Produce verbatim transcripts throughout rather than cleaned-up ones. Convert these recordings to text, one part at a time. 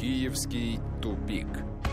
Киевский тупик.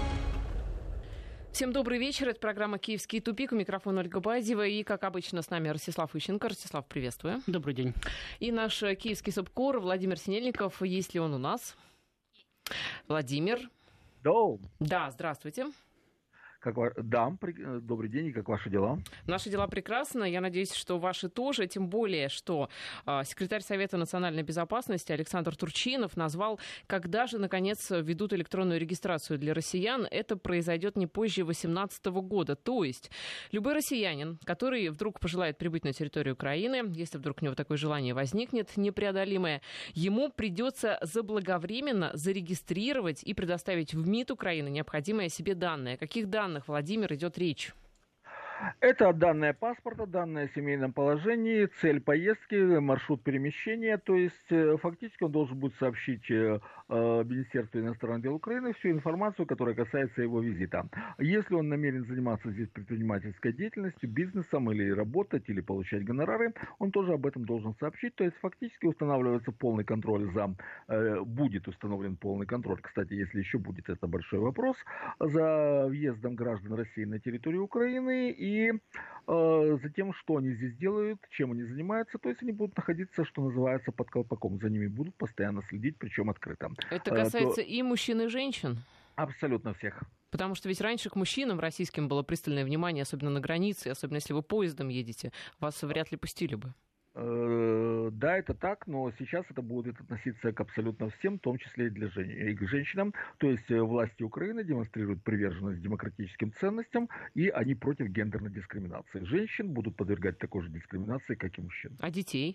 Всем добрый вечер. Это программа «Киевский тупик». У микрофона Ольга Бадьева. И, как обычно, с нами Ростислав Ищенко. Ростислав, приветствую. Добрый день. И наш киевский субкор Владимир Синельников. Есть ли он у нас? Владимир. Да. Да, здравствуйте. Как ва... Да, при... добрый день, и как ваши дела? Наши дела прекрасно. Я надеюсь, что ваши тоже. Тем более, что э, секретарь Совета национальной безопасности Александр Турчинов назвал, когда же, наконец, введут электронную регистрацию для россиян. Это произойдет не позже две тысячи восемнадцатого года. То есть любой россиянин, который вдруг пожелает прибыть на территорию Украины, если вдруг у него такое желание возникнет непреодолимое, ему придется заблаговременно зарегистрировать и предоставить в МИД Украины необходимые себе данные. О каких данных, Владимир, идет речь? Это данные паспорта, данные о семейном положении, цель поездки, маршрут перемещения. То есть фактически он должен будет сообщить э, Министерству иностранных дел Украины всю информацию, которая касается его визита. Если он намерен заниматься здесь предпринимательской деятельностью, бизнесом или работать, или получать гонорары, он тоже об этом должен сообщить. То есть фактически устанавливается полный контроль за... Э, будет установлен полный контроль. Кстати, если еще будет, это большой вопрос, за въездом граждан России на территорию Украины и И э, за тем, что они здесь делают, чем они занимаются, то есть они будут находиться, что называется, под колпаком. За ними будут постоянно следить, причем открыто. Это касается э, то... и мужчин, и женщин? Абсолютно всех. Потому что ведь раньше к мужчинам российским было пристальное внимание, особенно на границе, особенно если вы поездом едете, вас вряд ли пустили бы. Да, это так, но сейчас это будет относиться к абсолютно всем, в том числе и, для жен... и к женщинам. То есть власти Украины демонстрируют приверженность демократическим ценностям, и они против гендерной дискриминации. Женщин будут подвергать такой же дискриминации, как и мужчин. А детей?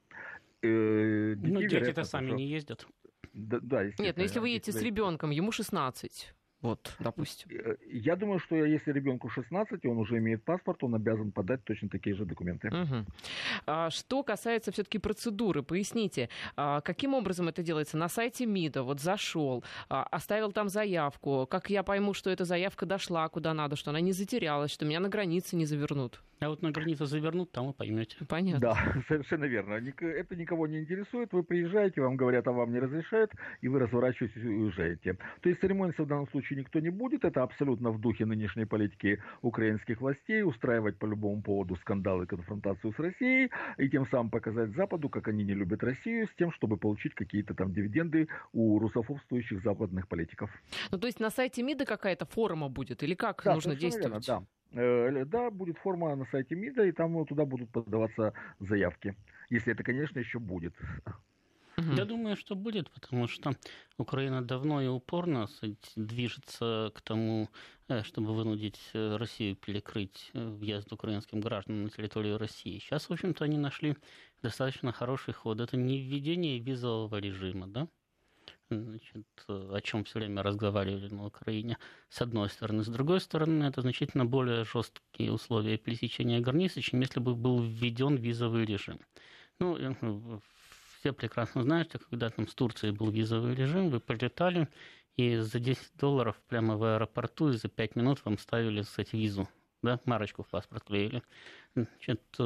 Э, детей ну, дети-то сами тоже... не ездят. Да, да, Нет, но если вы едете с ребенком, ему шестнадцать. Вот, допустим. Я думаю, что если ребенку шестнадцать, и он уже имеет паспорт, он обязан подать точно такие же документы. Угу. А что касается все-таки процедуры, поясните, а каким образом это делается? На сайте МИДа вот зашел, а, оставил там заявку. Как я пойму, что эта заявка дошла куда надо, что она не затерялась, что меня на границе не завернут? А вот на границу завернут, там вы поймете. Понятно. Да, совершенно верно. Это никого не интересует. Вы приезжаете, вам говорят, а вам не разрешают, и вы разворачиваетесь и уезжаете. То есть церемониться в данном случае никто не будет. Это абсолютно в духе нынешней политики украинских властей. Устраивать по любому поводу скандалы, конфронтацию с Россией, и тем самым показать Западу, как они не любят Россию, с тем, чтобы получить какие-то там дивиденды у русофобствующих западных политиков. Ну, то есть на сайте МИДа какая-то форма будет? Или как да, нужно действовать? Верно, да. Да, будет форма на сайте МИДа, и там туда будут подаваться заявки. Если это, конечно, еще будет. Я думаю, что будет, потому что Украина давно и упорно движется к тому, чтобы вынудить Россию перекрыть въезд украинским гражданам на территорию России. Сейчас, в общем-то, они нашли достаточно хороший ход. Это не введение визового режима, да? Значит, о чем все время разговаривали на Украине, с одной стороны. С другой стороны, это значительно более жесткие условия пересечения границы, чем если бы был введен визовый режим. Ну, все прекрасно знают, что когда там с Турцией был визовый режим, вы прилетали, и за десять долларов прямо в аэропорту и за пять минут вам ставили, кстати, визу. Да, марочку в паспорт клеили. Значит, э,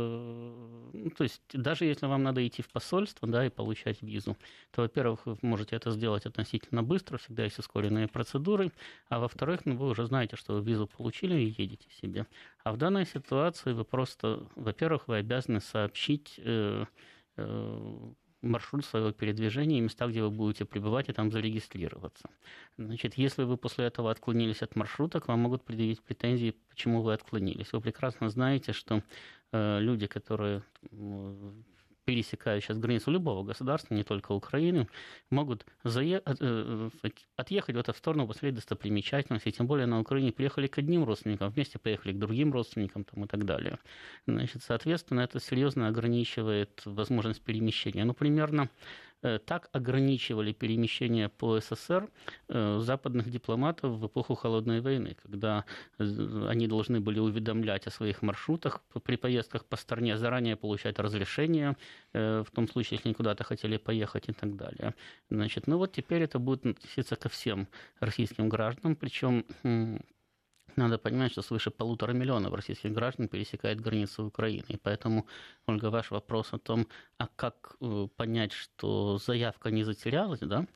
ну, то есть, даже если вам надо идти в посольство, да, и получать визу, то, во-первых, вы можете это сделать относительно быстро, всегда есть ускоренные процедуры, а во-вторых, ну, вы уже знаете, что вы визу получили и едете себе. А в данной ситуации вы просто, во-первых, вы обязаны сообщить э, э, маршрут своего передвижения и места, где вы будете пребывать, и там зарегистрироваться. Значит, если вы после этого отклонились от маршрута, к вам могут предъявить претензии, почему вы отклонились. Вы прекрасно знаете, что э, люди, которые э, пересекают сейчас границу любого государства, не только Украины, могут зае... отъехать в эту сторону, посмотреть достопримечательности, тем более на Украине приехали к одним родственникам, вместе поехали к другим родственникам там, и так далее. Значит, соответственно, это серьезно ограничивает возможность перемещения. Ну, примерно так ограничивали перемещение по СССР западных дипломатов в эпоху Холодной войны, когда они должны были уведомлять о своих маршрутах при поездках по стране, заранее получать разрешение, в том случае, если они куда-то хотели поехать и так далее. Значит, ну вот теперь это будет относиться ко всем российским гражданам, причем надо понимать, что свыше полутора миллионов российских граждан пересекает границу Украины. И поэтому, Ольга, ваш вопрос о том, а как понять, что заявка не затерялась, да,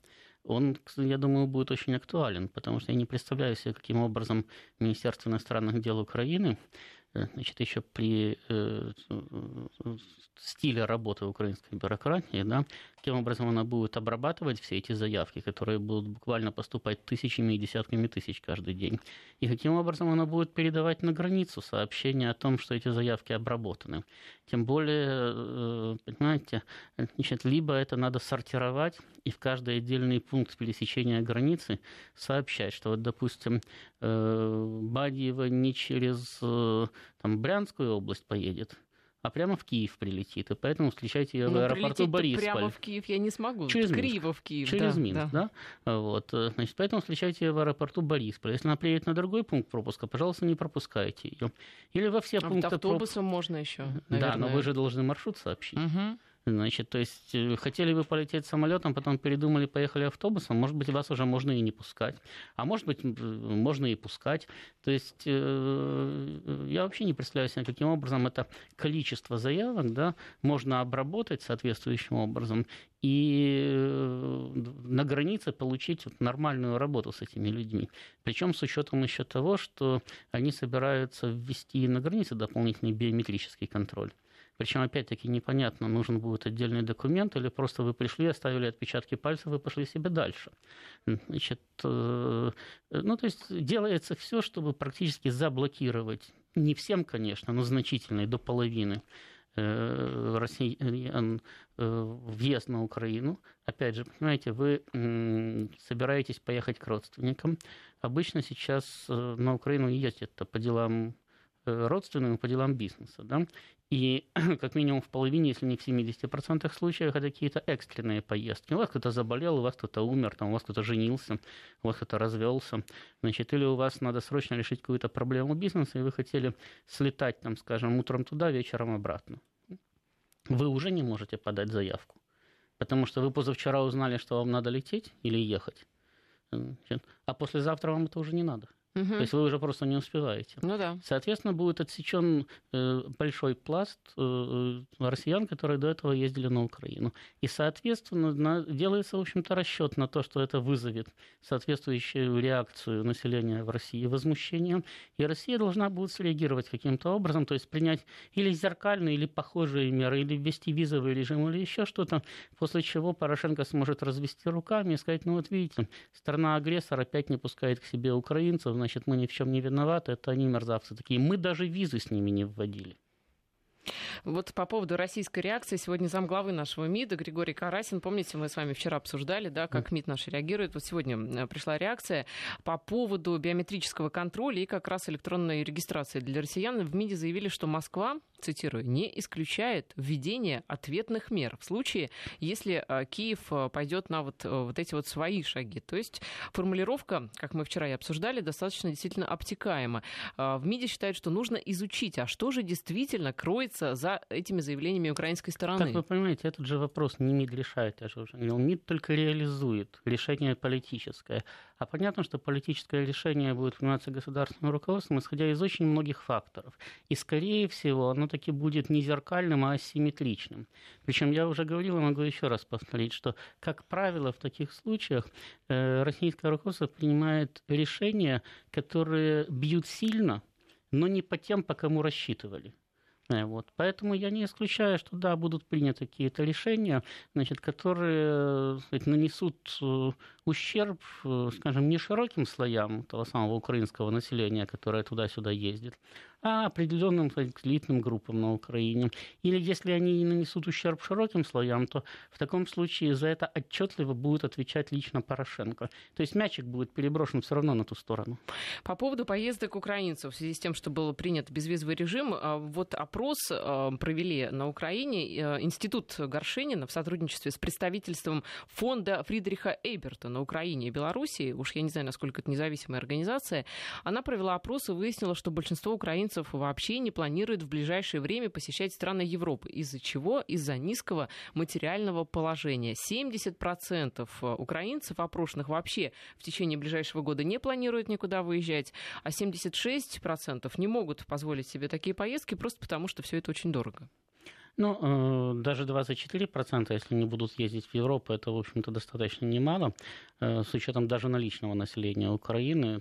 он, я думаю, будет очень актуален, потому что я не представляю себе, каким образом Министерство иностранных дел Украины, значит, еще при э, стиле работы украинской бюрократии, да, каким образом она будет обрабатывать все эти заявки, которые будут буквально поступать тысячами и десятками тысяч каждый день, и каким образом она будет передавать на границу сообщения о том, что эти заявки обработаны. Тем более, понимаете, значит, либо это надо сортировать и в каждый отдельный пункт пересечения границы сообщать, что, вот, допустим, Бадьева не через там, Брянскую область поедет, а прямо в Киев прилетит. И поэтому встречайте ее в ну, аэропорту Борисполь. Прямо в Киев я не смогу. Через Криво Минск. в Киев. Через да, Минск, да. да? Вот, значит, поэтому встречайте ее в аэропорту Борисполь. Если она приедет на другой пункт пропуска, пожалуйста, не пропускайте ее. Или во все а пункты... автобусом пропуск... можно еще, наверное. Да, но вы же должны маршрут сообщить. Угу. Значит, то есть, хотели вы полететь самолетом, потом передумали, поехали автобусом, может быть, вас уже можно и не пускать, а может быть, можно и пускать. То есть, я вообще не представляю себе, каким образом это количество заявок, да, можно обработать соответствующим образом и на границе получить нормальную работу с этими людьми. Причем с учетом еще того, что они собираются ввести на границе дополнительный биометрический контроль. Причем, опять-таки, непонятно, нужен будет отдельный документ, или просто вы пришли, оставили отпечатки пальцев и пошли себе дальше. Значит, ну, то есть делается все, чтобы практически заблокировать, не всем, конечно, но значительно, до половины россиян въезд на Украину. Опять же, понимаете, вы собираетесь поехать к родственникам. Обычно сейчас на Украину ездят по делам родственным, по делам бизнеса, да, и как минимум в половине, если не в семидесяти процентах случаев, это какие-то экстренные поездки. У вас кто-то заболел, у вас кто-то умер, там, у вас кто-то женился, у вас кто-то развелся, значит, или у вас надо срочно решить какую-то проблему бизнеса, и вы хотели слетать, там, скажем, утром туда, вечером обратно. Вы уже не можете подать заявку, потому что вы позавчера узнали, что вам надо лететь или ехать, а послезавтра вам это уже не надо. Угу. То есть вы уже просто не успеваете. Ну да. Соответственно, будет отсечен э, большой пласт э, россиян, которые до этого ездили на Украину. И, соответственно, на, делается, в общем-то, расчет на то, что это вызовет соответствующую реакцию населения в России, возмущение. И Россия должна будет среагировать каким-то образом, то есть принять или зеркальные, или похожие меры, или ввести визовый режим, или еще что-то, после чего Порошенко сможет развести руками и сказать, ну вот видите, страна-агрессор опять не пускает к себе украинцев, значит, мы ни в чем не виноваты, это они мерзавцы такие. Мы даже визы с ними не вводили. Вот по поводу российской реакции, сегодня замглавы нашего МИДа Григорий Карасин, помните, мы с вами вчера обсуждали, да, как МИД наш реагирует. Вот сегодня пришла реакция по поводу биометрического контроля и как раз электронной регистрации для россиян. В МИДе заявили, что Москва, цитирую, не исключает введение ответных мер в случае, если Киев пойдет на вот, вот эти вот свои шаги. То есть формулировка, как мы вчера и обсуждали, достаточно действительно обтекаема. В МИДе считают, что нужно изучить, а что же действительно кроется за этими заявлениями украинской стороны. Как вы понимаете, этот же вопрос не МИД решает, я же уже говорил. МИД только реализует решение политическое. А понятно, что политическое решение будет приниматься государственным руководством, исходя из очень многих факторов. И, скорее всего, оно таки будет не зеркальным, а асимметричным. Причем я уже говорил, и могу еще раз повторить, что, как правило, в таких случаях э, российское руководство принимает решения, которые бьют сильно, но не по тем, по кому рассчитывали. Вот. Поэтому я не исключаю, что да, будут приняты какие-то решения, значит, которые, сказать, нанесут ущерб, скажем, не широким слоям того самого украинского населения, которое туда-сюда ездит, а определенным, сказать, элитным группам на Украине. Или если они не нанесут ущерб широким слоям, то в таком случае за это отчетливо будет отвечать лично Порошенко. То есть мячик будет переброшен все равно на ту сторону. По поводу поездок украинцев, в связи с тем, что был принят безвизовый режим, вот опрос провели на Украине Институт Горшенина в сотрудничестве с представительством фонда Фридриха Эйберта на Украине и Белоруссии. Уж я не знаю, насколько это независимая организация. Она провела опрос и выяснила, что большинство украинцев вообще не планирует в ближайшее время посещать страны Европы. Из-за чего? Из-за низкого материального положения. семьдесят процентов украинцев, опрошенных, вообще в течение ближайшего года не планируют никуда выезжать, а семьдесят шесть процентов не могут позволить себе такие поездки просто потому, что все это очень дорого. Ну, даже двадцать четыре процента, если не будут ездить в Европу, это, в общем-то, достаточно немало. С учетом даже наличного населения Украины,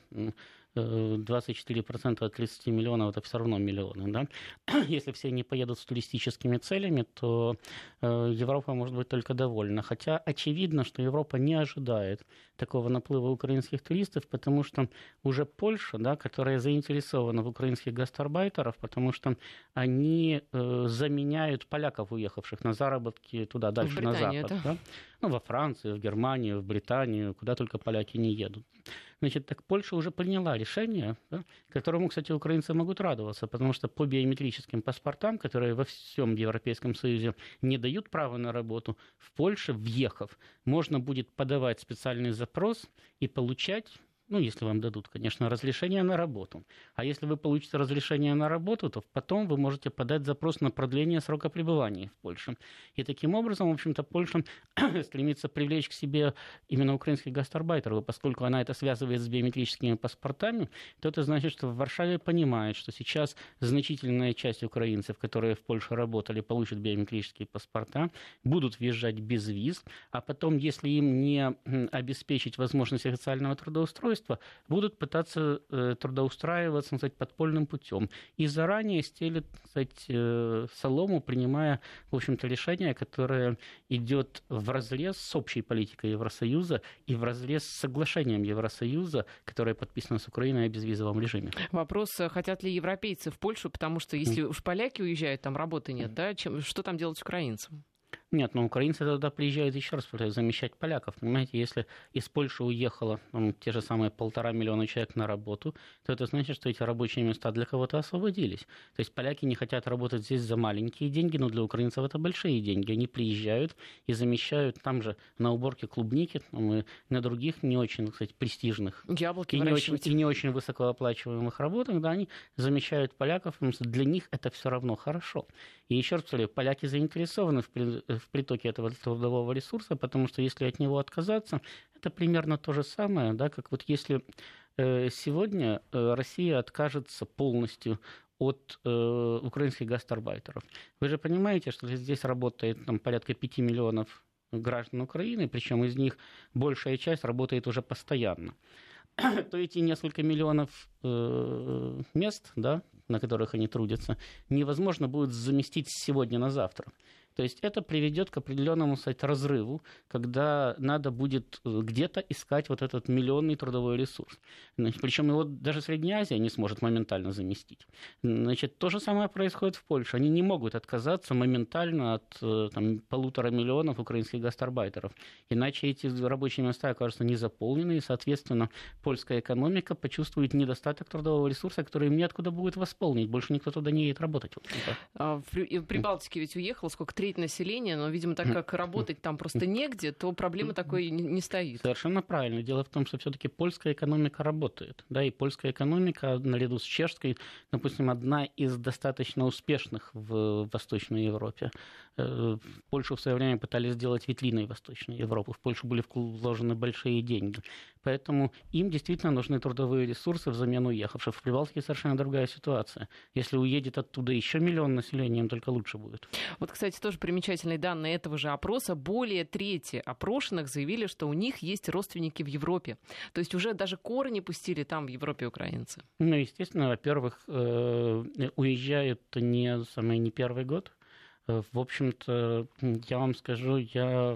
двадцать четыре процента от тридцати миллионов – это все равно миллионы. Да? Если все не поедут с туристическими целями, то Европа может быть только довольна. Хотя очевидно, что Европа не ожидает такого наплыва украинских туристов, потому что уже Польша, да, которая заинтересована в украинских гастарбайтеров, потому что они э, заменяют поляков, уехавших на заработки туда, дальше на Запад. Да? Да? Ну, во Францию, в Германию, в Британию, куда только поляки не едут. Значит, так Польша уже приняла решение, да, которому, кстати, украинцы могут радоваться, потому что по биометрическим паспортам, которые во всем Европейском Союзе не дают права на работу, в Польше, въехав, можно будет подавать специальный запрос и получать, ну, если вам дадут, конечно, разрешение на работу. А если вы получите разрешение на работу, то потом вы можете подать запрос на продление срока пребывания в Польше. И таким образом, в общем-то, Польша стремится привлечь к себе именно украинских гастарбайтеров, поскольку она это связывает с биометрическими паспортами, то это значит, что в Варшаве понимает, что сейчас значительная часть украинцев, которые в Польше работали, получат биометрические паспорта, будут въезжать без виз, а потом, если им не обеспечить возможность официального трудоустройства, будут пытаться э, трудоустраиваться, так сказать, подпольным путем. И заранее стелят, так сказать, э, солому, принимая, в общем-то, решение, которое идет вразрез с общей политикой Евросоюза и вразрез с соглашением Евросоюза, которое подписано с Украиной о безвизовом режиме. Вопрос, хотят ли европейцы в Польшу, потому что если уж поляки уезжают, там работы нет, да? Чем, что там делать украинцам? Нет, но украинцы туда приезжают, еще раз повторяю, замещать поляков. Понимаете, если из Польши уехало ну, те же самые полтора миллиона человек на работу, то это значит, что эти рабочие места для кого-то освободились. То есть поляки не хотят работать здесь за маленькие деньги, но для украинцев это большие деньги. Они приезжают и замещают там же на уборке клубники там, и на других не очень, кстати, престижных Яблоки и не, очень, и не очень высокооплачиваемых работах, да, они замещают поляков, потому что для них это все равно хорошо. И еще раз повторяю, поляки заинтересованы в, при, в притоке этого трудового ресурса, потому что если от него отказаться, это примерно то же самое, да, как вот если э, сегодня э, Россия откажется полностью от э, украинских гастарбайтеров. Вы же понимаете, что здесь работает там, порядка пяти миллионов граждан Украины, причем из них большая часть работает уже постоянно. То эти несколько миллионов э, мест, да, на которых они трудятся, невозможно будет заместить с сегодня на завтра. То есть это приведет к определенному, кстати, разрыву, когда надо будет где-то искать вот этот миллионный трудовой ресурс. Значит, причем его даже Средняя Азия не сможет моментально заместить. Значит, то же самое происходит в Польше. Они не могут отказаться моментально от там, полутора миллионов украинских гастарбайтеров. Иначе эти рабочие места окажутся незаполнены, и, соответственно, польская экономика почувствует недостаток трудового ресурса, который им неоткуда будет восполнить. Больше никто туда не едет работать. А в Прибалтике ведь уехало сколько? Треть населения, но, видимо, так как работать там просто негде, то проблемы такой не стоит. Совершенно правильно. Дело в том, что все-таки польская экономика работает. Да, и польская экономика, наряду с чешской, допустим, одна из достаточно успешных в Восточной Европе. В Польшу в свое время пытались сделать витриной Восточной Европы. В Польшу были вложены большие деньги. Поэтому им действительно нужны трудовые ресурсы взамен уехавших. В Прибалтике совершенно другая ситуация. Если уедет оттуда еще миллион населения, им только лучше будет. Вот, кстати, тоже примечательные данные этого же опроса. Более трети опрошенных заявили, что у них есть родственники в Европе. То есть уже даже корни пустили там, в Европе, украинцы. Ну, естественно, во-первых, уезжают не, самый, не первый год. В общем-то, я вам скажу, я...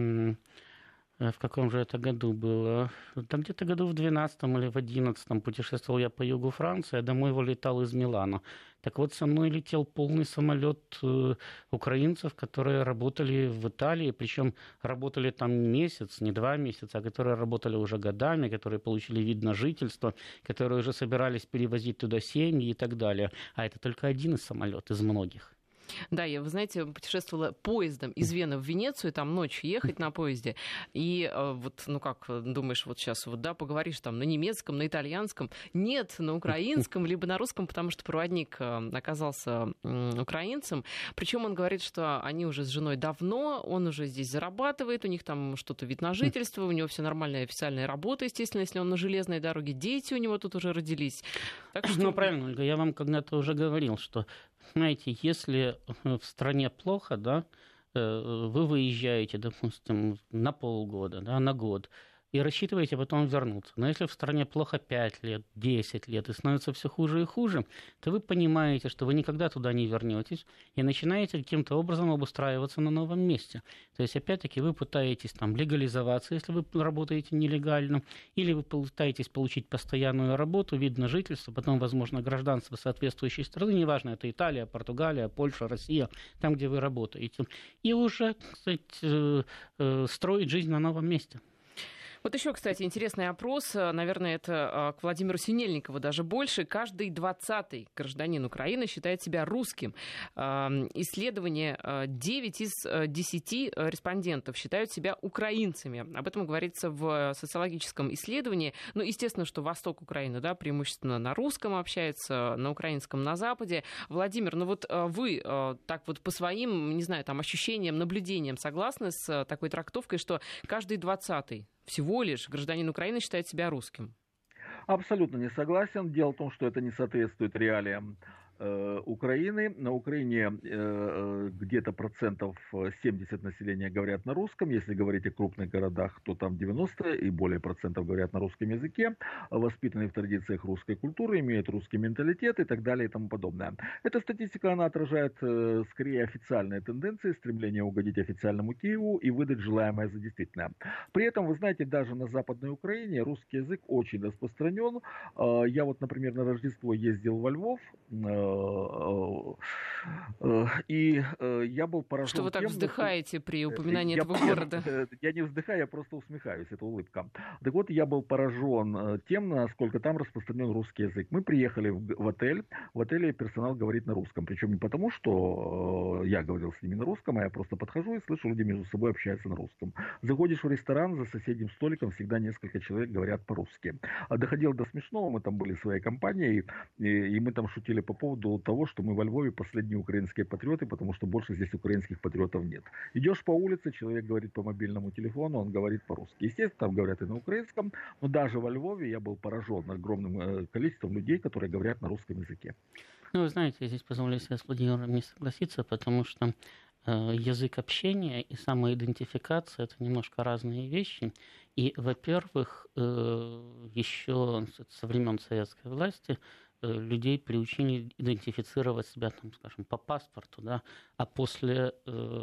В каком же это году было? Там где-то году в двенадцатом или в одиннадцатом путешествовал я по югу Франции, а домой вылетал из Милана. Так вот, со мной летел полный самолет украинцев, которые работали в Италии, причем работали там не месяц, не два месяца, а которые работали уже годами, которые получили вид на жительство, которые уже собирались перевозить туда семьи и так далее. А это только один из самолетов, из многих. Да, я, вы знаете, путешествовала поездом из Вены в Венецию, там ночью ехать на поезде, и вот, ну как, думаешь, вот сейчас вот, да, поговоришь там на немецком, на итальянском, нет, на украинском, либо на русском, потому что проводник оказался украинцем, причем он говорит, что они уже с женой давно, он уже здесь зарабатывает, у них там что-то вид на жительство, у него все нормальная официальная работа, естественно, если он на железной дороге, дети у него тут уже родились. Так что... Ну, правильно, Ольга, я вам когда-то уже говорил, что Знаете, если в стране плохо, да, вы выезжаете, допустим, на полгода, да, на год, и рассчитываете потом вернуться. Но если в стране плохо пять лет, десять лет, и становится все хуже и хуже, то вы понимаете, что вы никогда туда не вернетесь, и начинаете каким-то образом обустраиваться на новом месте. То есть, опять-таки, вы пытаетесь там легализоваться, если вы работаете нелегально, или вы пытаетесь получить постоянную работу, вид на жительство, потом, возможно, гражданство соответствующей страны, неважно, это Италия, Португалия, Польша, Россия, там, где вы работаете, и уже, кстати, строить жизнь на новом месте. Вот еще, кстати, интересный опрос, наверное, это к Владимиру Синельникову даже больше. Каждый двадцатый гражданин Украины считает себя русским. Исследование: девять из десяти респондентов считают себя украинцами. Об этом говорится в социологическом исследовании. Ну, естественно, что восток Украины, да, преимущественно на русском общается, на украинском на Западе. Владимир, ну вот вы так вот по своим, не знаю, там ощущениям, наблюдениям согласны с такой трактовкой, что каждый двадцатый всего лишь гражданин Украины считает себя русским? Абсолютно не согласен. Дело в том, что это не соответствует реалиям э, Украины. На Украине э, где-то процентов семьдесят населения говорят на русском. Если говорить о крупных городах, то там девяносто и более процентов говорят на русском языке, воспитаны в традициях русской культуры, имеют русский менталитет и так далее и тому подобное. Эта статистика, она отражает э, скорее официальные тенденции, стремление угодить официальному Киеву и выдать желаемое за действительное. При этом, вы знаете, даже на Западной Украине русский язык очень распространен. Э, я вот, например, на Рождество ездил во Львов, и я был поражен. Что вы так тем, вздыхаете при упоминании я, этого города? Я не вздыхаю, я просто усмехаюсь, это улыбка. Так вот, я был поражен тем, насколько там распространен русский язык. Мы приехали в, в отель, в отеле персонал говорит на русском. Причем не потому, что я говорил с ними на русском, а я просто подхожу и слышу, люди между собой общаются на русском. Заходишь в ресторан, за соседним столиком всегда несколько человек говорят по-русски. Доходило до смешного, мы там были своей компанией, и, и мы там шутили по поводу того, что мы во Львове последние украинские патриоты, потому что больше здесь украинских патриотов нет. Идешь по улице, человек говорит по мобильному телефону, он говорит по-русски. Естественно, там говорят и на украинском, но даже во Львове я был поражен огромным количеством людей, которые говорят на русском языке. Ну, вы знаете, я здесь позволю себе с Владимиром не согласиться, потому что э, язык общения и самоидентификация – это немножко разные вещи. И, во-первых, э, еще со времен советской власти людей приучили идентифицировать себя, там, скажем, по паспорту, да, а после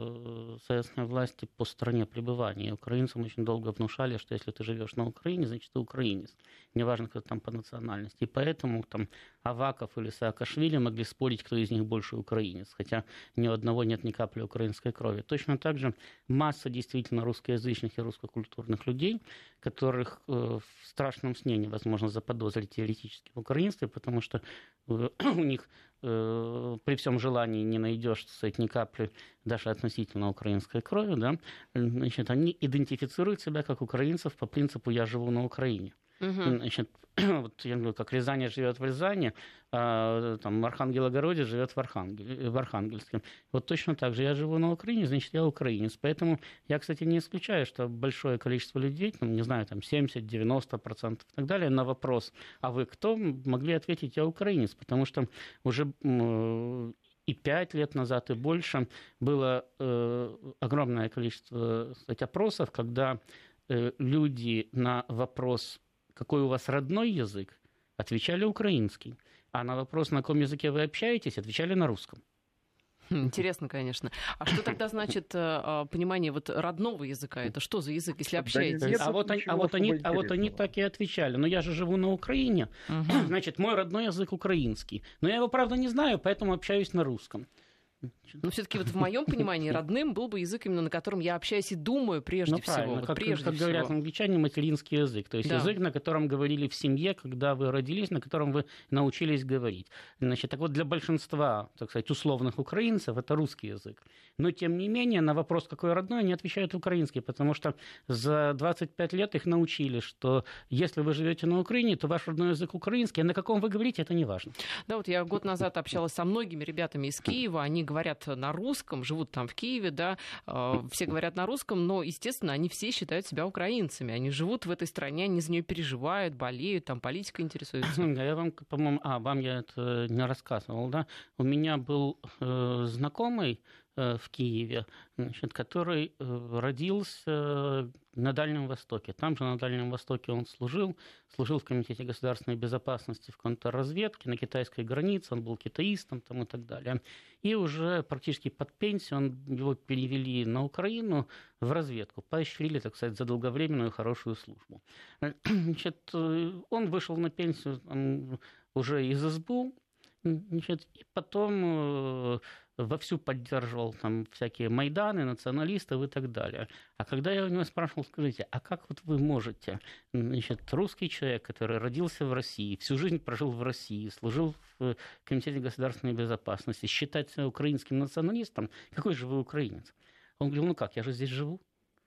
э, советской власти по стране пребывания. Украинцам очень долго внушали, что если ты живешь на Украине, значит, ты украинец. Неважно, кто там по национальности. И поэтому там Аваков или Саакашвили могли спорить, кто из них больше украинец, хотя ни у одного нет ни капли украинской крови. Точно так же масса действительно русскоязычных и русскокультурных людей, которых э, в страшном сне невозможно заподозрить теоретически в украинстве, потому что что у них э, при всем желании не найдешь, так сказать, ни капли даже относительно украинской крови, да, значит, они идентифицируют себя как украинцев по принципу «я живу на Украине». Uh-huh. Значит, вот я говорю, как Рязань живет в Рязани, а там Архангел-Огородец живет в, Архангель, в Архангельске. Вот точно так же я живу на Украине, значит, я украинец. Поэтому я, кстати, не исключаю, что большое количество людей, там, не знаю, там семьдесят-девяносто процентов и так далее, на вопрос «а вы кто?» могли ответить «я украинец», потому что уже и пять лет назад, и больше было э, огромное количество, кстати, опросов, когда э, люди на вопрос «какой у вас родной язык?» отвечали украинский, а на вопрос «на каком языке вы общаетесь?» отвечали на русском. Интересно, конечно. А что тогда значит понимание вот родного языка? Это что за язык, если общаетесь? Да нет, а, вот они, а, вот они, а вот они так и отвечали. Но я же живу на Украине, угу. Значит, мой родной язык украинский. Но я его, правда, не знаю, поэтому общаюсь на русском. Но все-таки вот в моем понимании родным был бы язык, именно на котором я общаюсь и думаю прежде ну, всего. Вот как, прежде как всего. говорят англичане, материнский язык. То есть да. Язык, на котором говорили в семье, когда вы родились, на котором вы научились говорить. Значит, так вот для большинства, так сказать, условных украинцев это русский язык. Но тем не менее на вопрос, какой родной, они отвечают украинский, потому что за двадцать пять лет их научили, что если вы живете на Украине, то ваш родной язык украинский, а на каком вы говорите, это не важно. Да, вот я год назад общалась со многими ребятами из Киева, они говорят на русском, живут там в Киеве, да, все говорят на русском, но, естественно, они все считают себя украинцами. Они живут в этой стране, они за нее переживают, болеют, там политикой интересуются. Я вам, по-моему, а, вам я это не рассказывал, да? У меня был э, знакомый э, в Киеве, значит, который э, родился на Дальнем Востоке. Там же на Дальнем Востоке он служил, служил в Комитете государственной безопасности в контрразведке на китайской границе, он был китаистом там, и так далее. И уже практически под пенсию он, его перевели на Украину в разведку, поощрили, так сказать, за долговременную хорошую службу. Значит, он вышел на пенсию там, уже из эс бэ у, значит, и потом вовсю поддерживал там всякие майданы, националистов и так далее. А когда я у него спрашивал, скажите, а как вот вы можете, значит, русский человек, который родился в России, всю жизнь прожил в России, служил в Комитете государственной безопасности, считать себя украинским националистом, какой же вы украинец? Он говорил, ну как, я же здесь живу.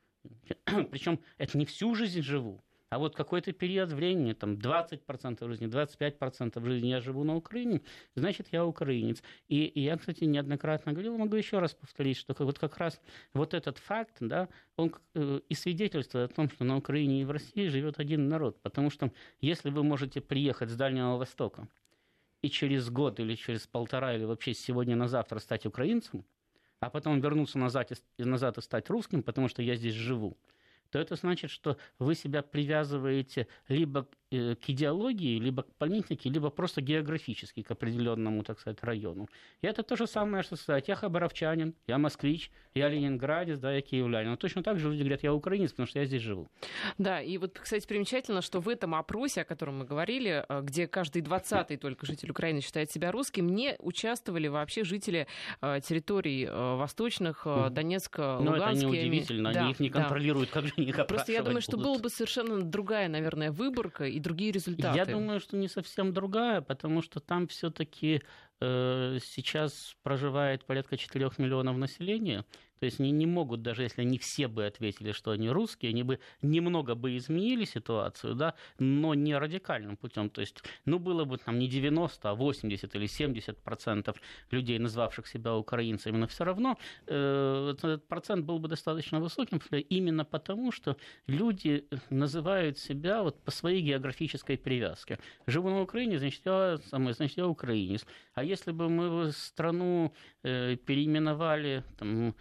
Причем это не всю жизнь живу, а вот какой-то период времени, там двадцать процентов жизни, двадцать пять процентов жизни я живу на Украине, значит, я украинец. И, и я, кстати, неоднократно говорил, могу еще раз повторить, что вот как раз вот этот факт, да, он э, и свидетельствует о том, что на Украине и в России живет один народ. Потому что если вы можете приехать с Дальнего Востока и через год или через полтора, или вообще сегодня на завтра стать украинцем, а потом вернуться назад и, назад и стать русским, потому что я здесь живу, то это значит, что вы себя привязываете либо к идеологии, либо к политике, либо просто географически к определенному, так сказать, району. И это то же самое, что сказать, я хабаровчанин, я москвич, я ленинградец, да, я киевлянин. Но точно так же люди говорят, я украинец, потому что я здесь живу. Да, и вот, кстати, примечательно, что в этом опросе, о котором мы говорили, где каждый двадцатый только житель Украины считает себя русским, не участвовали вообще жители территорий восточных, Донецка, Но Луганска. Но это неудивительно, да, они их не контролируют, да. Как же они их опрашивать Просто я думаю, что будут? была бы совершенно другая, наверное, выборка и другие результаты. Я думаю, что не совсем другая, потому что там все-таки э, сейчас проживает порядка четырёх миллионов населения. То есть они не могут, даже если они все бы ответили, что они русские, они бы немного бы изменили ситуацию, да, но не радикальным путем. То есть, ну, было бы там не девяносто, а восемьдесят или семьдесят процентов людей, назвавших себя украинцами, но все равно э, этот процент был бы достаточно высоким, именно потому, что люди называют себя вот по своей географической привязке. Живу на Украине, значит, я, значит, я украинец. А если бы мы страну э, переименовали там,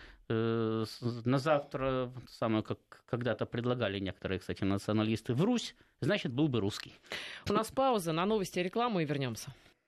на завтра, самое, как когда-то предлагали некоторые, кстати, националисты, в Русь, значит, был бы русский. У нас пауза на новости и рекламу, и вернемся.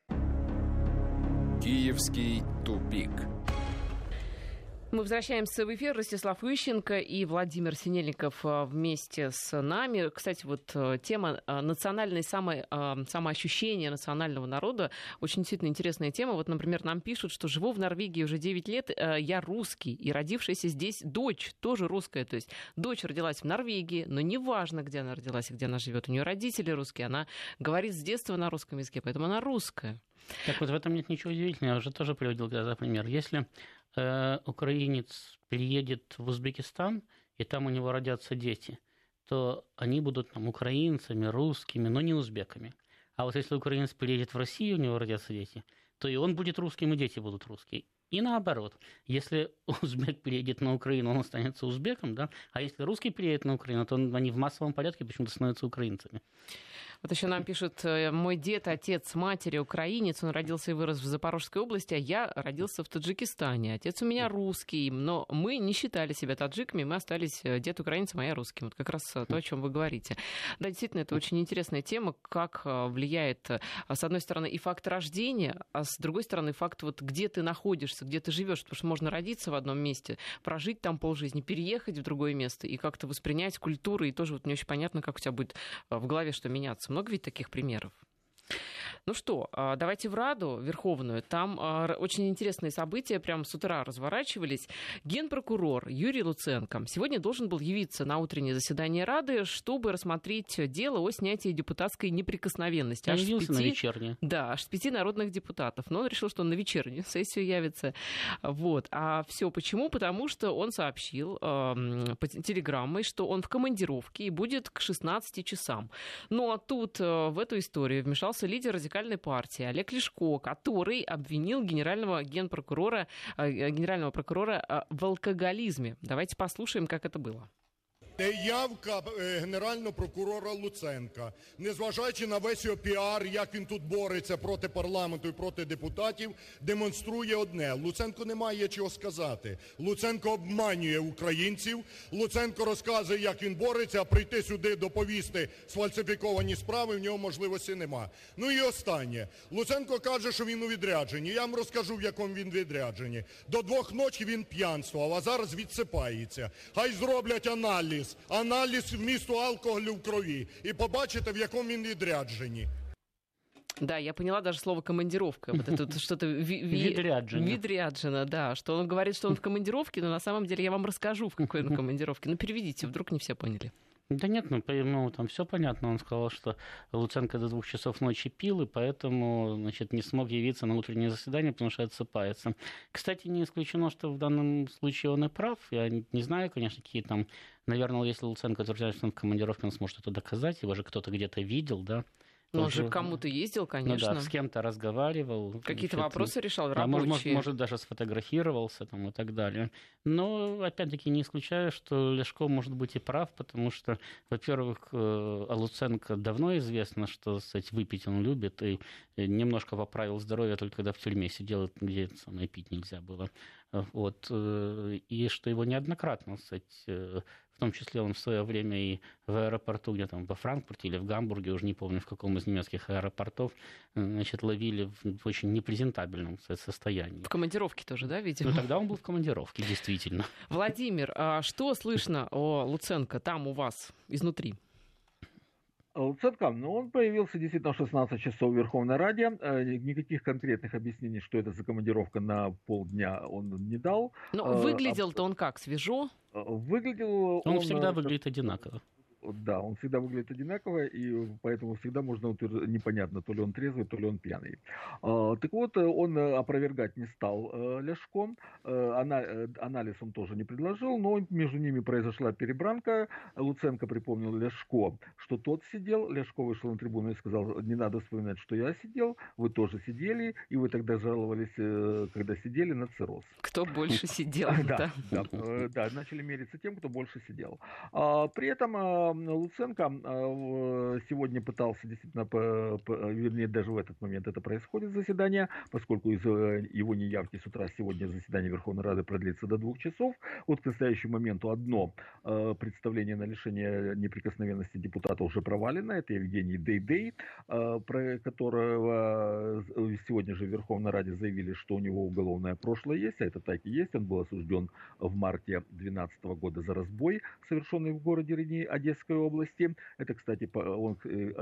Киевский тупик. Мы возвращаемся в эфир. Ростислав Ющенко и Владимир Синельников вместе с нами. Кстати, вот тема национальной само, самоощущения национального народа очень действительно интересная тема. Вот, например, нам пишут, что живу в Норвегии уже девять лет, я русский, и родившаяся здесь дочь тоже русская. То есть дочь родилась в Норвегии, но неважно, где она родилась и где она живет. У нее родители русские, она говорит с детства на русском языке, поэтому она русская. Так вот, в этом нет ничего удивительного. Я уже тоже приводил за пример. Если э, украинец переедет в Узбекистан, и там у него родятся дети, то они будут там украинцами, русскими, но не узбеками. А вот если украинец переедет в Россию, у него родятся дети, то и он будет русским, и дети будут русские. И наоборот, если узбек переедет на Украину, он останется узбеком, да? А если русский переедет на Украину, то они в массовом порядке почему-то становятся украинцами. Вот еще нам пишут, мой дед, отец матери украинец, он родился и вырос в Запорожской области, а я родился в Таджикистане. Отец у меня русский, но мы не считали себя таджиками, мы остались дед украинец, моя русским. Вот как раз то, о чем вы говорите. Да, действительно, это очень интересная тема, как влияет, с одной стороны, и факт рождения, а с другой стороны, факт, вот, где ты находишься, где ты живешь, потому что можно родиться в одном месте, прожить там полжизни, переехать в другое место и как-то воспринять культуру, и тоже вот не очень понятно, как у тебя будет в голове что меняться. Много ведь таких примеров. Ну что, давайте в Раду Верховную. Там очень интересные события прямо с утра разворачивались. Генпрокурор Юрий Луценко сегодня должен был явиться на утреннее заседание Рады, чтобы рассмотреть дело о снятии депутатской неприкосновенности. Он явился на вечернее. Да, аж с пяти народных депутатов. Но он решил, что он на вечернюю сессию явится. Вот. А все почему? Потому что он сообщил э, по телеграммой, что он в командировке и будет к шестнадцати часам. Ну а тут э, в эту историю вмешался лидер радикальной радикальной партии Олег Ляшко, который обвинил генерального генпрокурора, генерального прокурора в алкоголизме. Давайте послушаем, как это было. Це явка генерального прокурора Луценка. Незважаючи на весь його піар, як він тут бореться проти парламенту і проти депутатів, демонструє одне. Луценко не має чого сказати. Луценко обманює українців. Луценко розказує, як він бореться, а прийти сюди доповісти сфальсифіковані справи в нього можливості нема. Ну і останнє. Луценко каже, що він у відрядженні. Я вам розкажу, в якому він відрядженні. До двох ночі він п'янствував, а зараз відсипається. Хай зроблять аналіз. Аналіз вмісту алкоголю в крові. И побачите, в якому він відрядженні. Да, я поняла даже слово «командировка». Вот это что-то... Видряджено. Видряджено, да. Что он говорит, что он в командировке, но на самом деле я вам расскажу, в какой он командировке. Ну, переведите, вдруг не все поняли. Да нет, ну, ну там все понятно. Он сказал, что Луценко до двух часов ночи пил, и поэтому, значит, не смог явиться на утреннее заседание, потому что отсыпается. Кстати, не исключено, что в данном случае он и прав. Я не знаю, конечно, какие там... Наверное, если Луценко утверждает, что он в командировке, он сможет это доказать. Его же кто-то где-то видел, да? Ну, он же к кому-то ездил, конечно. Ну да, с кем-то разговаривал. Какие-то вопросы решал, да, рабочие. Может, может, даже сфотографировался там, и так далее. Но, опять-таки, не исключаю, что Ляшко может быть и прав, потому что, во-первых, о Луценко давно известно, что, кстати, выпить он любит, и немножко поправил здоровье только когда в тюрьме сидел, где самое пить нельзя было. Вот. И что его неоднократно, кстати, в том числе он в свое время и в аэропорту, где там во Франкфурте или в Гамбурге, уже не помню, в каком из немецких аэропортов, значит, ловили в очень непрезентабельном состоянии. В командировке тоже, да, видимо? Ну, тогда он был в командировке, действительно. Владимир, а что слышно о Луценко там у вас изнутри? Луценко, ну, он появился действительно в шестнадцать часов в Верховной Раде. Никаких конкретных объяснений, что это за командировка на полдня, он не дал. Но выглядел-то он как? Свежо? Выглядел он... Он всегда выглядит одинаково. Да, он всегда выглядит одинаково, и поэтому всегда можно утверждать, непонятно, то ли он трезвый, то ли он пьяный. А, так вот, он опровергать не стал а, Ляшко, а, анализ он тоже не предложил, но между ними произошла перебранка. Луценко припомнил Ляшко, что тот сидел, Ляшко вышел на трибуну и сказал: не надо вспоминать, что я сидел, вы тоже сидели, и вы тогда жаловались, когда сидели, на цирроз. Кто больше сидел, да. Да, начали мериться тем, кто больше сидел. При этом Луценко сегодня пытался действительно, вернее, даже в этот момент это происходит заседание, поскольку из его неявки с утра сегодня заседание Верховной Рады продлится до двух часов. Вот к настоящему моменту одно представление на лишение неприкосновенности депутата уже провалено. Это Евгений Дейдей, про которого сегодня же в Верховной Раде заявили, что у него уголовное прошлое есть, а это так и есть. Он был осужден в марте две тысячи двенадцатого года за разбой, совершенный в городе Одесской области. Это, кстати, он,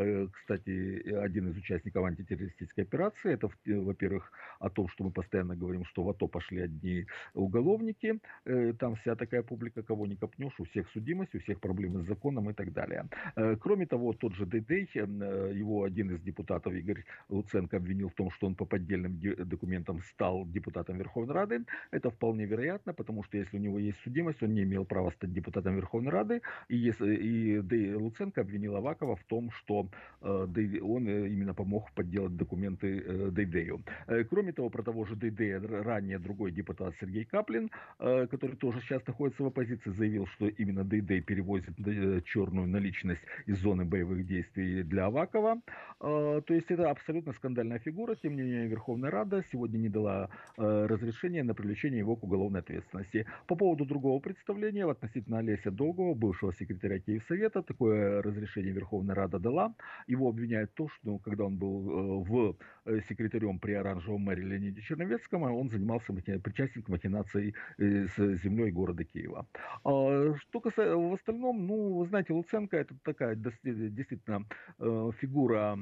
кстати, один из участников антитеррористической операции. Это, во-первых, о том, что мы постоянно говорим, что в АТО пошли одни уголовники. Там вся такая публика, кого не копнешь, у всех судимость, у всех проблемы с законом и так далее. Кроме того, тот же Дейдей, его один из депутатов, Игорь Луценко, обвинил в том, что он по поддельным документам стал депутатом Верховной Рады. Это вполне вероятно, потому что если у него есть судимость, он не имел права стать депутатом Верховной Рады. И, если, и Луценко обвинил Авакова в том, что э, он именно помог подделать документы э, Дейдею. Э, кроме того, про того же Дейдея ранее другой депутат Сергей Каплин, э, который тоже сейчас находится в оппозиции, заявил, что именно Дейдей перевозит э, черную наличность из зоны боевых действий для Авакова. Э, то есть это абсолютно скандальная фигура. Тем не менее, Верховная Рада сегодня не дала э, разрешения на привлечение его к уголовной ответственности. По поводу другого представления относительно Олеся Долгого, бывшего секретаря Киевсовета, такое разрешение Верховная Рада дала. Его обвиняют в том, что когда он был в секретарем при оранжевом мэре Леониде Черновецком, он занимался причастен к махинации с землей города Киева. Что касается в остальном, ну, вы знаете, Луценко это такая действительно фигура,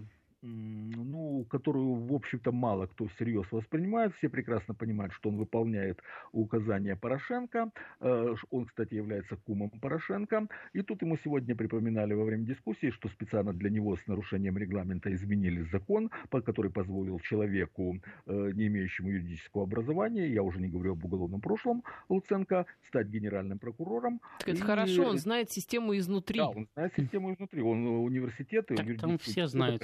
ну, которую, в общем-то, мало кто всерьез воспринимает. Все прекрасно понимают, что он выполняет указания Порошенко. Он, кстати, является кумом Порошенко. И тут ему сегодня припоминали во время дискуссии, что специально для него с нарушением регламента изменили закон, который позволил человеку, не имеющему юридического образования, я уже не говорю об уголовном прошлом Луценко, стать генеральным прокурором. Так это и... хорошо, он знает систему изнутри. Да, он знает систему изнутри. Он университет. Так там все знают систему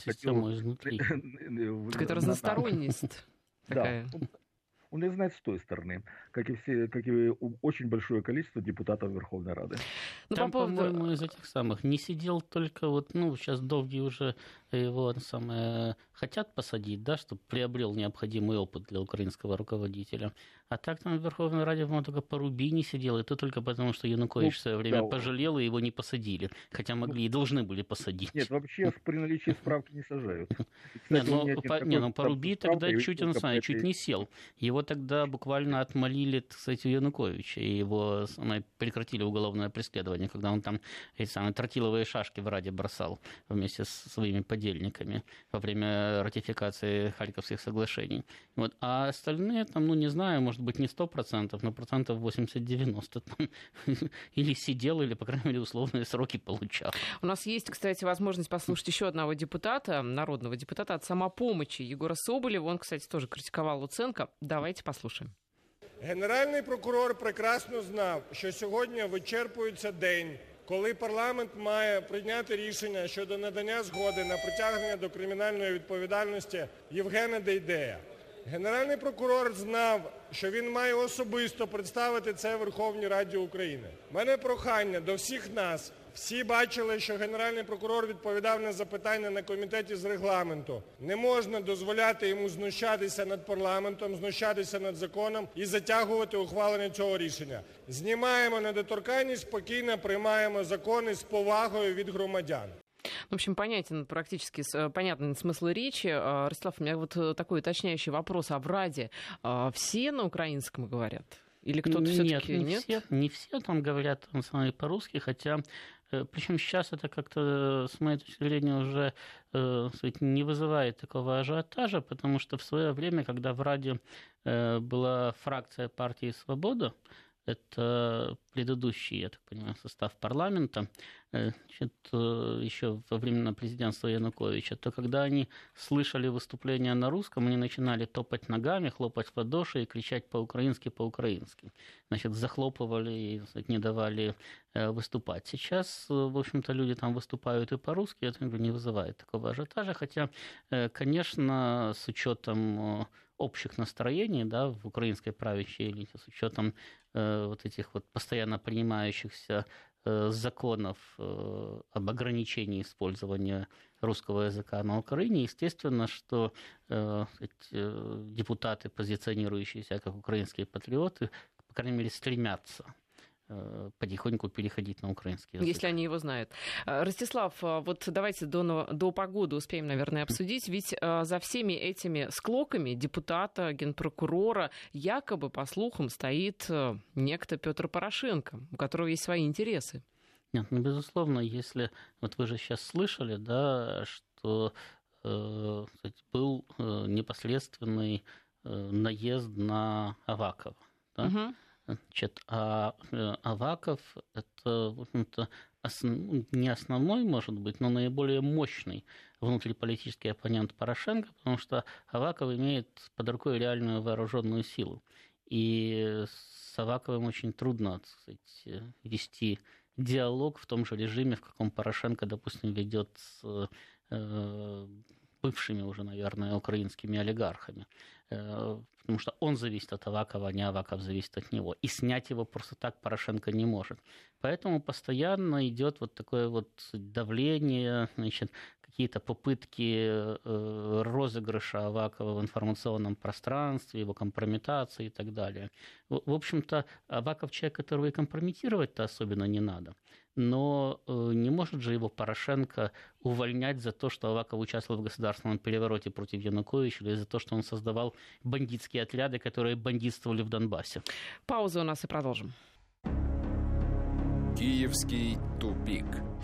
само изнутри. Так это разносторонность такая. Да. Он их знает с той стороны, как и все, как и очень большое количество депутатов Верховной Рады. Ну, там, по поводу... по-моему, из этих самых не сидел только вот, ну, сейчас Довгий уже его самое хотят посадить, да, чтобы приобрел необходимый опыт для украинского руководителя. А так там в Верховной Раде, по-моему, только Парубій не сидел, и то только потому, что Янукович ну, в свое время да, пожалел, и его не посадили. Хотя могли ну, и должны были посадить. Нет, вообще при наличии справки не сажают. Нет, ну Парубій тогда чуть, он знает, чуть не сел. Его тогда буквально отмолили, кстати, Януковича, и его прекратили уголовное преследование, когда он там эти самые тротиловые шашки в Раде бросал вместе с своими подельниками во время ратификации Харьковских соглашений. Вот. А остальные там, ну не знаю, может быть не сто процентов, но процентов восемьдесят-девяносто там или сидел, или, по крайней мере, условные сроки получал. У нас есть, кстати, возможность послушать еще одного депутата, народного депутата от «Самопомощи» Егора Соболева. Он, кстати, тоже критиковал Луценко. Давайте послушаем. Генеральний прокурор прекрасно знав, що сьогодні вичерпується день, коли парламент має прийняти рішення щодо надання згоди на притягнення до кримінальної відповідальності Євгена Дейдея. Генеральний прокурор знав, що він має особисто представити це Верховній Раді України. У мене прохання до всіх нас. Всі бачили, що Генеральний прокурор відповідав на запитання на комітеті з регламенту. Не можна дозволяти йому знущатися над парламентом, знущатися над законом і затягувати ухвалення цього рішення. Знімаємо недоторканність, спокійно приймаємо закони з повагою від громадян. В общем, понятен практически понятен смысл речи. Ростислав, у меня вот такой уточняющий вопрос. А в Раде все на украинском говорят? Или кто-то все-таки нет? Не нет? Все, не все там говорят по-русски, хотя... Причем сейчас это как-то, с моей точки зрения, уже э, не вызывает такого ажиотажа, потому что в свое время, когда в Раде э, была фракция партии «Свобода», это предыдущий, я так понимаю, состав парламента, значит, еще во времена президентства Януковича, то когда они слышали выступления на русском, они начинали топать ногами, хлопать в ладоши и кричать по-украински, по-украински. Значит, захлопывали и не давали выступать. Сейчас, в общем-то, люди там выступают и по-русски, это не вызывает такого ажиотажа, хотя, конечно, с учетом общих настроений, да, в украинской правящей элите, с учетом э, вот этих вот постоянно принимающихся э, законов э, об ограничении использования русского языка на Украине, естественно, что э, эти, э, депутаты, позиционирующиеся как украинские патриоты, по крайней мере, стремятся потихоньку переходить на украинский язык. Если они его знают. Ростислав, вот давайте до, до погоды успеем, наверное, обсудить. Ведь за всеми этими склоками депутата, генпрокурора якобы, по слухам, стоит некто Петр Порошенко, у которого есть свои интересы. Нет, ну, безусловно, если... Вот вы же сейчас слышали, да, что э, был э, непосредственный э, наезд на Авакова, да? Угу. Значит, а Аваков – это, в общем-то, основ... не основной, может быть, но наиболее мощный внутриполитический оппонент Порошенко, потому что Аваков имеет под рукой реальную вооруженную силу. И с Аваковым очень трудно, так сказать, вести диалог в том же режиме, в каком Порошенко, допустим, ведет с э, бывшими уже, наверное, украинскими олигархами. Потому что он зависит от Авакова, а не Аваков зависит от него. И снять его просто так Порошенко не может. Поэтому постоянно идет вот такое вот давление, значит, какие-то попытки розыгрыша Авакова в информационном пространстве, его компрометации и так далее. В общем-то, Аваков человек, которого и компрометировать-то особенно не надо. Но не может же его Порошенко увольнять за то, что Аваков участвовал в государственном перевороте против Януковича, или за то, что он создавал бандитские отряды, которые бандитствовали в Донбассе. Пауза у нас и продолжим. Киевский тупик.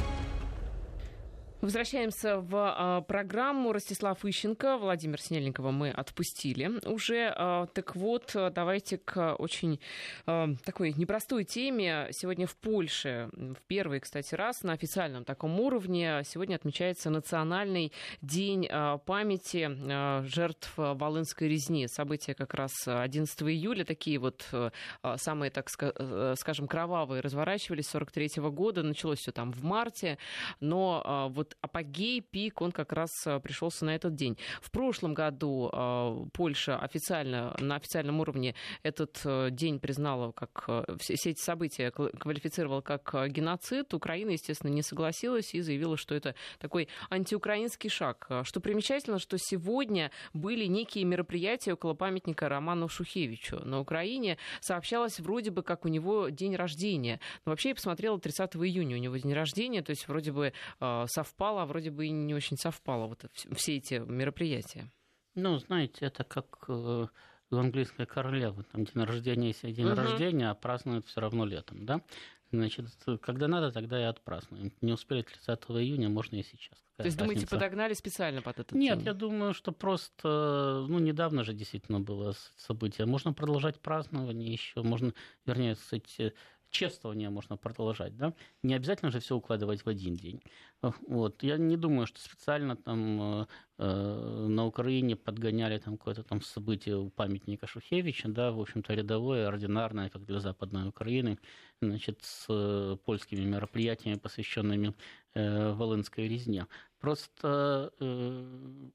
Возвращаемся в а, программу. Ростислав Ищенко, Владимир Синельникова мы отпустили уже. А, так вот, давайте к очень а, такой непростой теме. Сегодня в Польше, в первый, кстати, раз на официальном таком уровне, сегодня отмечается Национальный день а, памяти а, жертв Волынской резни. События как раз одиннадцатого июля, такие вот а, самые, так скажем, кровавые, разворачивались с сорок третьего года. Началось все там в марте, но а, вот вот апогей, пик, он как раз пришелся на этот день. В прошлом году Польша официально, на официальном уровне этот день признала, как все эти события квалифицировала как геноцид. Украина, естественно, не согласилась и заявила, что это такой антиукраинский шаг. Что примечательно, что сегодня были некие мероприятия около памятника Роману Шухевичу. На Украине сообщалось вроде бы, как у него день рождения. Но вообще я посмотрела, тридцатого июня у него день рождения, то есть вроде бы совпало, а вроде бы и не очень совпало вот все эти мероприятия. Ну, знаете, это как у английской королевы. Там день рождения, если день uh-huh. рождения, а празднуют все равно летом, да? Значит, когда надо, тогда и отпразднуем. Не успели тридцатого июня, можно и сейчас. Какая То есть, разница? думаете, подогнали специально под этот Нет, день? я думаю, что просто, ну, недавно же действительно было событие. Можно продолжать празднование еще, можно, вернее, кстати, чествование можно продолжать, да? Не обязательно же все укладывать в один день. Вот. Я не думаю, что специально там э, на Украине подгоняли там какое-то там событие у памятника Шухевича, да, в общем-то, рядовое, ординарное, как для Западной Украины, значит, с э, польскими мероприятиями, посвященными э, Волынской резне. Просто э,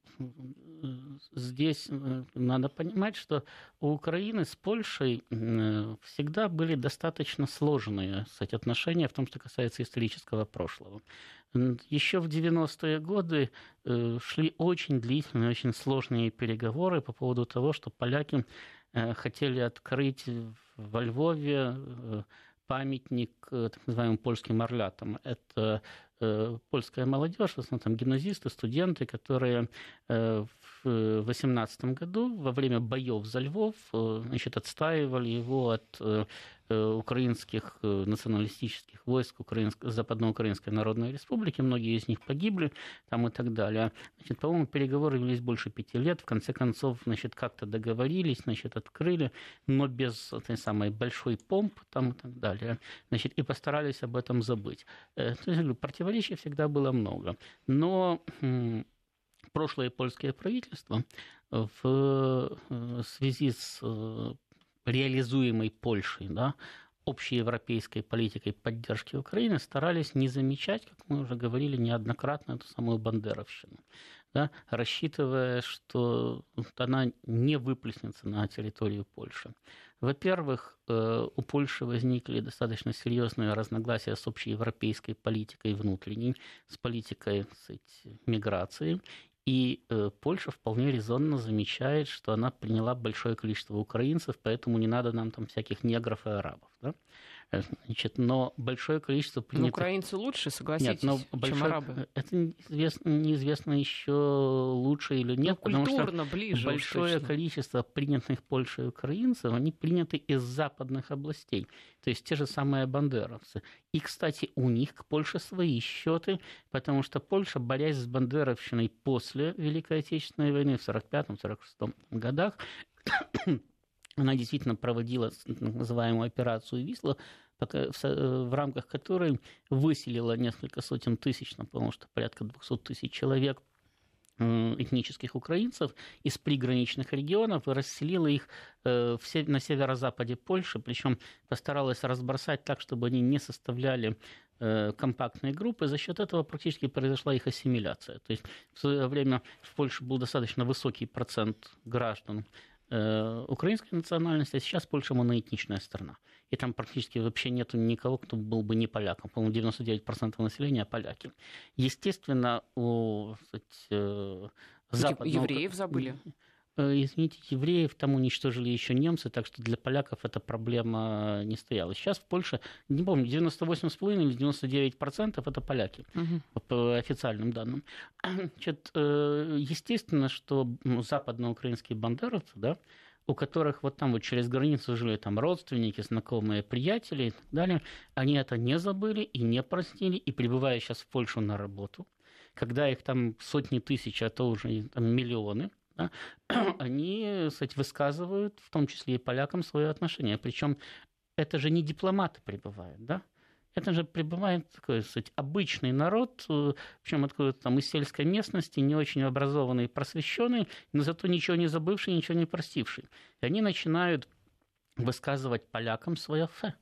здесь надо понимать, что у Украины с Польшей э, всегда были достаточно сложные, кстати, отношения в том, что касается исторического прошлого. Еще в девяностые годы э, шли очень длительные, очень сложные переговоры по поводу того, что поляки э, хотели открыть во Львове э, памятник э, так называемым польским орлятам. Это э, польская молодежь, в основном там гимназисты, студенты, которые э, в восемнадцатом году во время боев за Львов э, значит, отстаивали его от э, украинских националистических войск Украинск... Западноукраинской Народной Республики. Многие из них погибли там и так далее. Значит, по-моему, переговоры велись больше пяти лет. В конце концов, значит, как-то договорились, значит, открыли, но без этой самой большой помпы там и так далее. Значит, и постарались об этом забыть. То есть, противоречий всегда было много. Но прошлое польское правительство в связи с реализуемой Польшей, да, общеевропейской политикой поддержки Украины старались не замечать, как мы уже говорили неоднократно, эту самую бандеровщину, да, рассчитывая, что она не выплеснется на территорию Польши. Во-первых, у Польши возникли достаточно серьезные разногласия с общеевропейской политикой внутренней, с политикой, так сказать, миграции. И э, Польша вполне резонно замечает, что она приняла большое количество украинцев, поэтому не надо нам там всяких негров и арабов. Да? Значит, но большое количество принятых... Но украинцы лучше, согласитесь, нет, но чем большое... арабы. Это неизвестно, неизвестно еще лучше или нет, ну, потому что ближе большое количество принятых Польшей украинцев, они приняты из западных областей, то есть те же самые бандеровцы. И, кстати, у них к Польше свои счеты, потому что Польша, борясь с бандеровщиной после Великой Отечественной войны в сорок пятом — сорок шестом годах, она действительно проводила так называемую операцию «Висла», в рамках которой выселила несколько сотен тысяч, по-моему, что порядка двухсот тысяч человек этнических украинцев из приграничных регионов и расселила их на северо-западе Польши, причем постаралась разбросать так, чтобы они не составляли компактные группы. За счет этого практически произошла их ассимиляция. То есть в свое время в Польше был достаточно высокий процент граждан украинской национальности, а сейчас Польша моноэтничная страна. И там практически вообще нету никого, кто был бы не поляком. По-моему, девяносто девять процентов населения поляки. Естественно, у кстати, западного... Евреев забыли. Извините, евреев там уничтожили еще немцы, так что для поляков эта проблема не стояла. Сейчас в Польше, не помню, девяносто восемь целых пять десятых или девяносто девять процентов это поляки, угу. по официальным данным. Значит, естественно, что западноукраинские бандеровцы, да, у которых вот там вот через границу жили там родственники, знакомые, приятели и так далее, они это не забыли и не простили, и прибывая сейчас в Польшу на работу, когда их там сотни тысяч, а то уже там миллионы, да, они, кстати, высказывают, в том числе и полякам, свое отношение. Причем это же не дипломаты прибывают, да? Это же прибывает такой, кстати, обычный народ, причем откуда-то там из сельской местности, не очень образованный, просвещенный, но зато ничего не забывший, ничего не простивший. И они начинают высказывать полякам свое фе.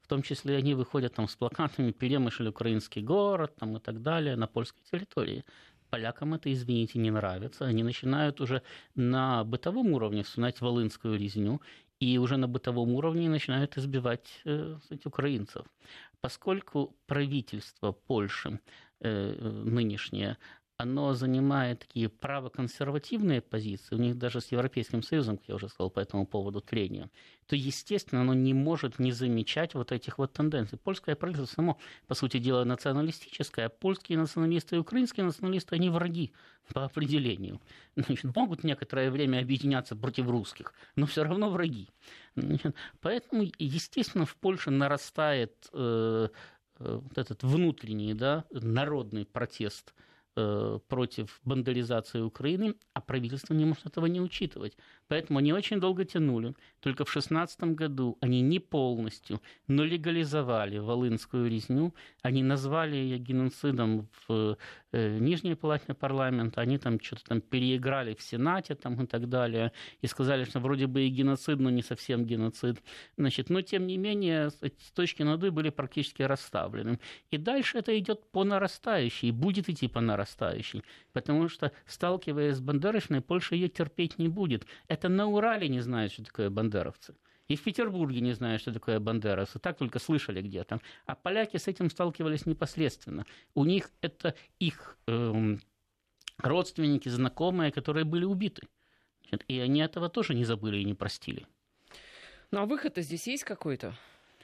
в том числе они выходят там с плакатами «Перемышль украинский город» там, и так далее на польской территории. Полякам это, извините, не нравится. Они начинают уже на бытовом уровне вспоминать волынскую резню, и уже на бытовом уровне начинают избивать э, кстати, украинцев. Поскольку правительство Польши э, нынешнее, оно занимает такие правоконсервативные позиции, у них даже с Европейским Союзом, как я уже сказал, по этому поводу трения, то, естественно, оно не может не замечать вот этих вот тенденций. Польское правительство само, по сути дела, националистическое, а польские националисты и украинские националисты, они враги по определению. Значит, могут некоторое время объединяться против русских, но все равно враги. Значит, поэтому, естественно, в Польше нарастает э, э, вот этот внутренний, да, народный протест против бандеризации Украины, а правительство не может этого не учитывать. Поэтому они очень долго тянули. Только в шестнадцатом году они не полностью, но легализовали волынскую резню. Они назвали ее геноцидом в э, Нижней палате парламента. Они там что-то там переиграли в Сенате там, и так далее. И сказали, что вроде бы и геноцид, но не совсем геноцид. Значит, но тем не менее, точки над «и» были практически расставлены. И дальше это идет по нарастающей, будет идти по нарастающей. Потому что, сталкиваясь с бандеровщиной, Польша ее терпеть не будет. Это на Урале не знают, что такое бандеровцы. И в Петербурге не знают, что такое бандеровцы. Так только слышали где-то. А поляки с этим сталкивались непосредственно. У них это их эм, родственники, знакомые, которые были убиты. И они этого тоже не забыли и не простили. Ну а выход-то здесь есть какой-то?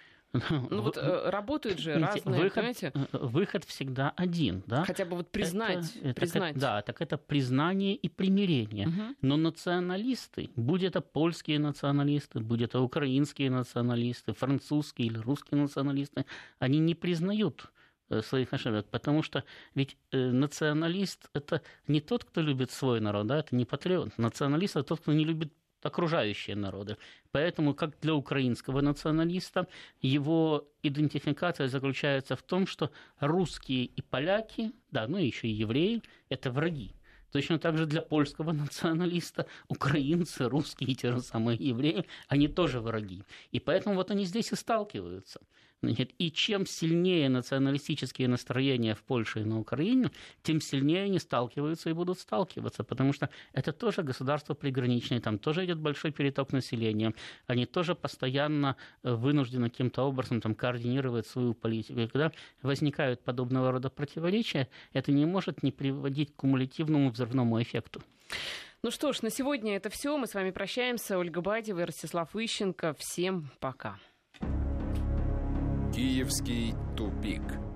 Ну вот э, работают же разные, выход, понимаете? Выход всегда один, да? Хотя бы вот признать, это, признать. Это, да, так это признание и примирение. Угу. Но националисты, будь это польские националисты, будь это украинские националисты, французские или русские националисты, они не признают своих ошибок, потому что ведь э, националист – это не тот, кто любит свой народ, да, это не патриот. Националист – это тот, кто не любит окружающие народы. Поэтому, как для украинского националиста, его идентификация заключается в том, что русские и поляки, да, ну и еще и евреи – это враги. Точно так же для польского националиста украинцы, русские, те же самые евреи, они тоже враги. И поэтому вот они здесь и сталкиваются. Значит, и чем сильнее националистические настроения в Польше и на Украине, тем сильнее они сталкиваются и будут сталкиваться, потому что это тоже государство приграничное, там тоже идет большой переток населения, они тоже постоянно вынуждены каким-то образом там, координировать свою политику. И когда возникают подобного рода противоречия, это не может не приводить к кумулятивному взрывному эффекту. Ну что ж, на сегодня это все. Мы с вами прощаемся. Ольга Бадева и Ростислав Ищенко. Всем пока. Киевский тупик.